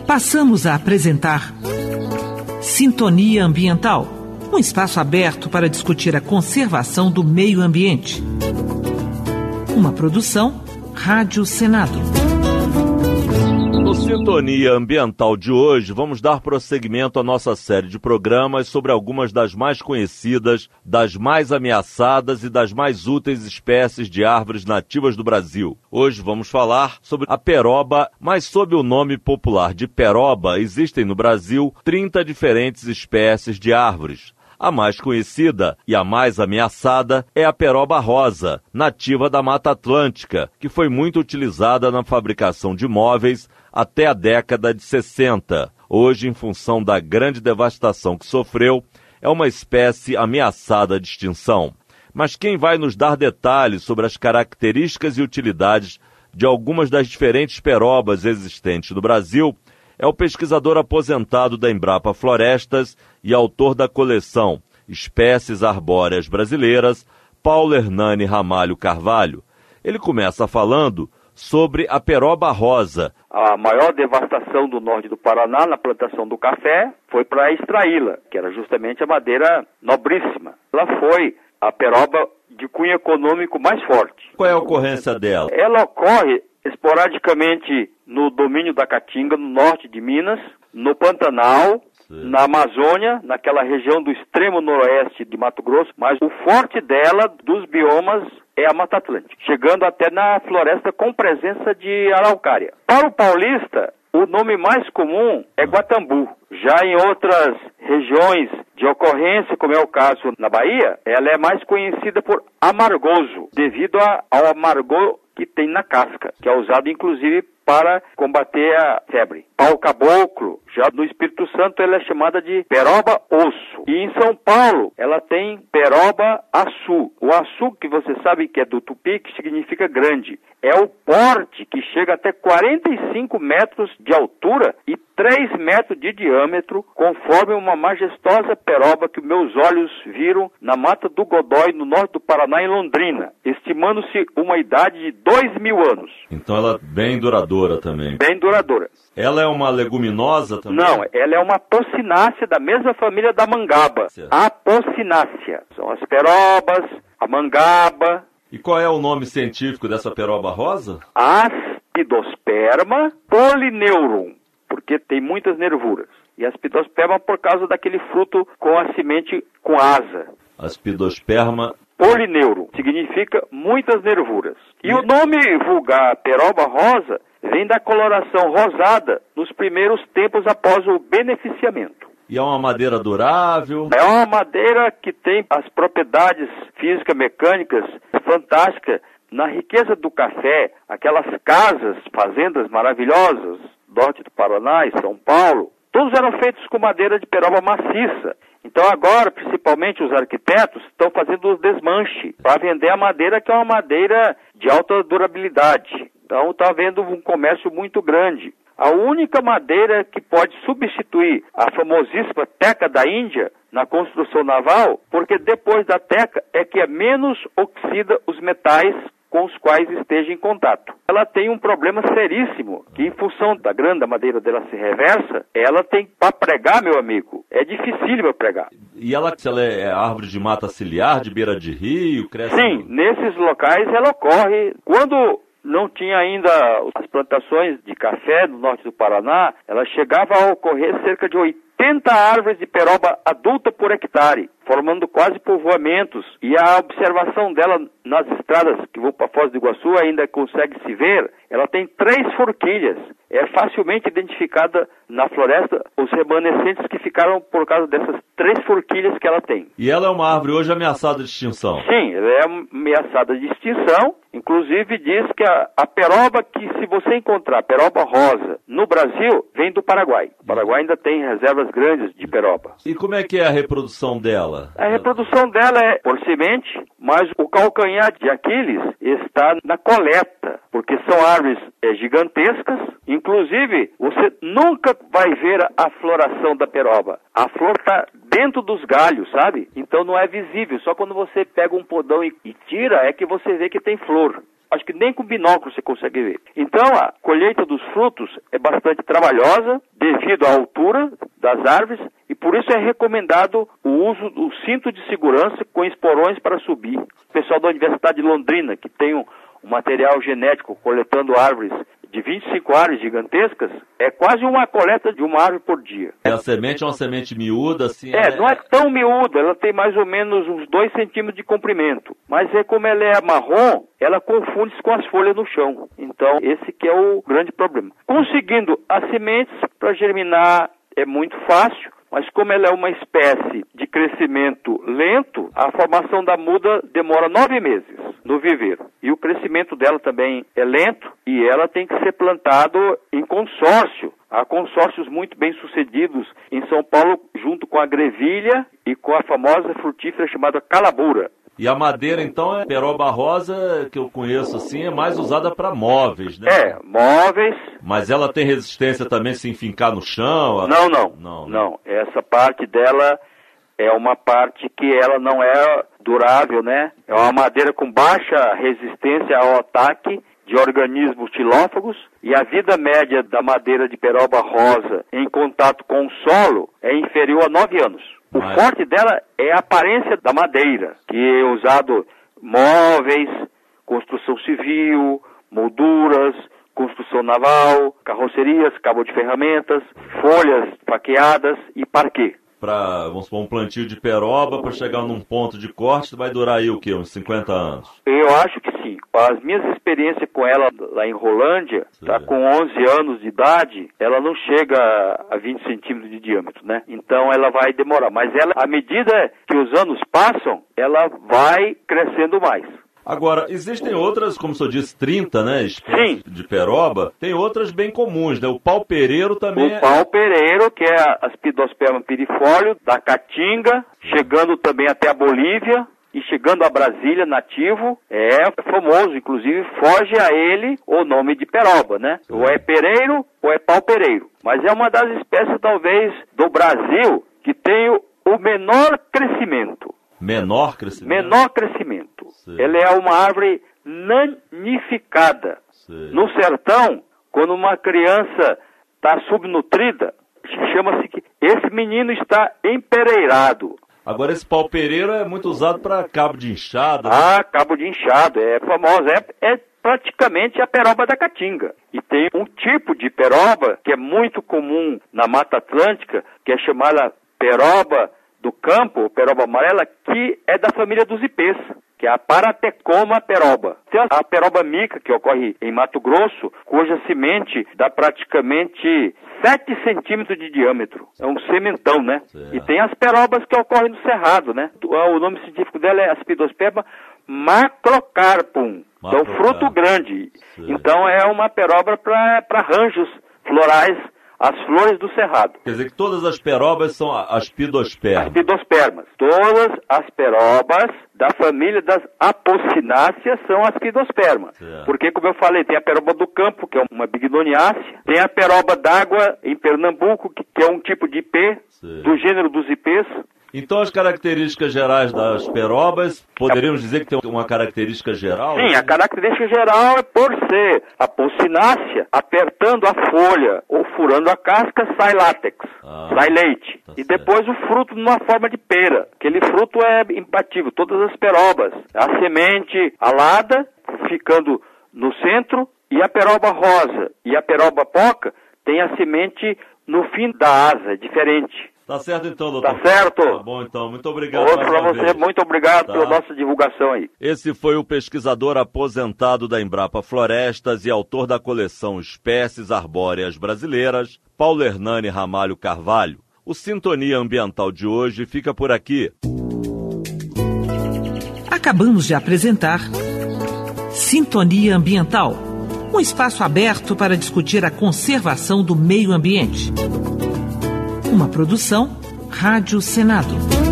Passamos a apresentar Sintonia Ambiental, um espaço aberto para discutir a conservação do meio ambiente. Uma produção Rádio Senado. No Sintonia Ambiental de hoje, vamos dar prosseguimento à nossa série de programas sobre algumas das mais conhecidas, das mais ameaçadas e das mais úteis espécies de árvores nativas do Brasil. Hoje vamos falar sobre a peroba, mas sob o nome popular de peroba, existem no Brasil 30 diferentes espécies de árvores. A mais conhecida e a mais ameaçada é a peroba rosa, nativa da Mata Atlântica, que foi muito utilizada na fabricação de móveis até a década de 60. Hoje, em função da grande devastação que sofreu, é uma espécie ameaçada de extinção. Mas quem vai nos dar detalhes sobre as características e utilidades de algumas das diferentes perobas existentes no Brasil é o pesquisador aposentado da Embrapa Florestas e autor da coleção Espécies Arbóreas Brasileiras, Paulo Hernani Ramalho Carvalho. Ele começa falando sobre a peroba rosa. A maior devastação do norte do Paraná na plantação do café foi para extraí-la, que era justamente a madeira nobríssima. Ela foi a peroba de cunho econômico mais forte. Qual é a ocorrência dela? Ela ocorre esporadicamente no domínio da Caatinga, no norte de Minas, no Pantanal, na Amazônia, naquela região do extremo noroeste de Mato Grosso, mas o forte dela, dos biomas, é a Mata Atlântica, chegando até na floresta com presença de araucária. Para o paulista, o nome mais comum é guatambu. Já em outras regiões de ocorrência, como é o caso na Bahia, ela é mais conhecida por amargoso, devido ao amargor que tem na casca, que é usado inclusive para combater a febre. Pau caboclo, já no Espírito Santo ela é chamada de peroba osso. E em São Paulo ela tem peroba açu. O açu, que você sabe que é do tupi, que significa grande. É o porte que chega até 45 metros de altura e 3 metros de diâmetro, conforme uma majestosa peroba que meus olhos viram na Mata do Godói, no norte do Paraná, em Londrina, estimando-se uma idade de 2.000 anos. Então ela é bem duradoura também. Bem duradoura. Ela é uma leguminosa também? Não, ela é uma Apocinácea da mesma família da mangaba. Certo. Apocinácea. São as perobas, a mangaba. E qual é o nome científico dessa peroba rosa? Aspidosperma polineurum, porque tem muitas nervuras. E aspidosperma por causa daquele fruto com a semente com asa. Aspidosperma polineurum significa muitas nervuras. E o nome vulgar peroba rosa vem da coloração rosada nos primeiros tempos após o beneficiamento. E é uma madeira durável? É uma madeira que tem as propriedades física-mecânicas fantásticas. Na riqueza do café, aquelas casas, fazendas maravilhosas, norte do Paraná e São Paulo, todos eram feitos com madeira de peroba maciça. Então agora, principalmente os arquitetos, estão fazendo o desmanche para vender a madeira, que é uma madeira de alta durabilidade. Então está havendo um comércio muito grande. A única madeira que pode substituir a famosíssima teca da Índia na construção naval, porque depois da teca é que é menos oxida os metais com os quais esteja em contato. Ela tem um problema seríssimo, que em função da grande madeira dela ser reversa, ela tem para pregar, meu amigo, é dificílimo pregar. E ela é árvore de mata ciliar, de beira de rio, cresce... Sim, nesses locais ela ocorre. Quando não tinha ainda as plantações de café no norte do Paraná, ela chegava a ocorrer cerca de 80 árvores de peroba adulta por hectare, formando quase povoamentos. E a observação dela nas estradas que vão para Foz do Iguaçu ainda consegue se ver. Ela tem 3 forquilhas. É facilmente identificada na floresta os remanescentes que ficaram por causa dessas 3 forquilhas que ela tem. E ela é uma árvore hoje ameaçada de extinção? Sim, ela é ameaçada de extinção. Inclusive diz que a peroba que, se você encontrar peroba rosa no Brasil, vem do Paraguai. O Paraguai ainda tem reservas grandes de peroba. E como é que é a reprodução dela? A reprodução dela é por semente, mas o calcanhar de Aquiles está na coleta, porque são árvores gigantescas. Inclusive, você nunca vai ver a floração da peroba. A flor está dentro dos galhos, sabe? Então não é visível. Só quando você pega um podão e tira é que você vê que tem flor. acho que nem com binóculo você consegue ver. Então, a colheita dos frutos é bastante trabalhosa devido à altura das árvores e por isso é recomendado o uso do cinto de segurança com esporões para subir. O pessoal da Universidade de Londrina, que tem um material genético coletando árvores de 25 árvores gigantescas, é quase uma coleta de uma árvore por dia. E a semente é uma semente miúda, assim? Não é tão miúda, ela tem mais ou menos uns 2 centímetros de comprimento. Mas como ela é marrom, ela confunde-se com as folhas no chão. Então, esse que é o grande problema. Conseguindo as sementes para germinar é muito fácil, mas como ela é uma espécie de crescimento lento, a formação da muda demora 9 meses no viveiro. E o crescimento dela também é lento e ela tem que ser plantado em consórcio. Há consórcios muito bem sucedidos em São Paulo, junto com a grevilha e com a famosa frutífera chamada calabura. E a madeira, então, é peroba rosa, que eu conheço assim, é mais usada para móveis, né? Móveis. Mas ela tem resistência também se enfincar no chão? Não. Essa parte dela é uma parte que ela não é durável, né? É uma madeira com baixa resistência ao ataque de organismos xilófagos e a vida média da madeira de peroba rosa em contato com o solo é inferior a 9 anos. O forte dela é a aparência da madeira, que é usado móveis, construção civil, molduras, construção naval, carrocerias, cabo de ferramentas, folhas faqueadas e parquet. Vamos supor, um plantio de peroba, para chegar num ponto de corte, vai durar aí o quê? Uns 50 anos? Eu acho que sim. As minhas experiências com ela lá em Rolândia, tá com 11 anos de idade, ela não chega a 20 centímetros de diâmetro, né? Então ela vai demorar. Mas ela, à medida que os anos passam, ela vai crescendo mais. Agora, existem outras, como o senhor disse, 30, né, espécies de peroba. Tem outras bem comuns, né? O pau-pereiro também O pau-pereiro, que é a Aspidosperma pirifolio, da Caatinga, chegando também até a Bolívia e chegando a Brasília, nativo, é famoso, inclusive foge a ele o nome de peroba, né? Ou é pereiro ou é pau-pereiro. Mas é uma das espécies, talvez, do Brasil que tem o menor crescimento. Menor crescimento? Menor crescimento. Sim. Ela é uma árvore nanificada. Sim. No sertão, quando uma criança está subnutrida, chama-se que esse menino está empereirado. Agora esse pau-pereiro é muito usado para cabo de enxada. Ah, né? Cabo de enxada, é famoso. É praticamente a peroba da Caatinga. E tem um tipo de peroba que é muito comum na Mata Atlântica, que é chamada peroba do campo, peroba amarela, que é da família dos ipês, que é a Paratecoma peroba. Tem a peroba mica, que ocorre em Mato Grosso, cuja semente dá praticamente 7 centímetros de diâmetro. É um sementão, né? Certo. E tem as perobas que ocorrem no cerrado, né? O nome científico dela é Aspidosperma macrocarpum. É um fruto grande. Certo. Então é uma peroba para arranjos florais, as flores do cerrado. Quer dizer que todas as perobas são aspidospermas. Aspidospermas. Todas as perobas da família das apocináceas são aspidospermas. Porque, como eu falei, tem a peroba do campo, que é uma bignoniácea. Tem a peroba d'água em Pernambuco, que é um tipo de ipê, do gênero dos ipês. Então as características gerais das perobas, poderíamos dizer que tem uma característica geral? Sim, a característica geral é por ser apocinácea, apertando a folha ou furando a casca, sai látex, sai leite. Tá e depois o fruto numa forma de pera. Aquele fruto é imbatível, todas as perobas. A semente alada, ficando no centro, e a peroba rosa e a peroba poca tem a semente no fim da asa, é diferente. Tá certo então, doutor. Tá certo. Tá bom então, muito obrigado. Outro para você, muito obrigado pela nossa divulgação aí. Esse foi o pesquisador aposentado da Embrapa Florestas e autor da coleção Espécies Arbóreas Brasileiras, Paulo Hernani Ramalho Carvalho. O Sintonia Ambiental de hoje fica por aqui. Acabamos de apresentar Sintonia Ambiental, um espaço aberto para discutir a conservação do meio ambiente. Uma produção Rádio Senado.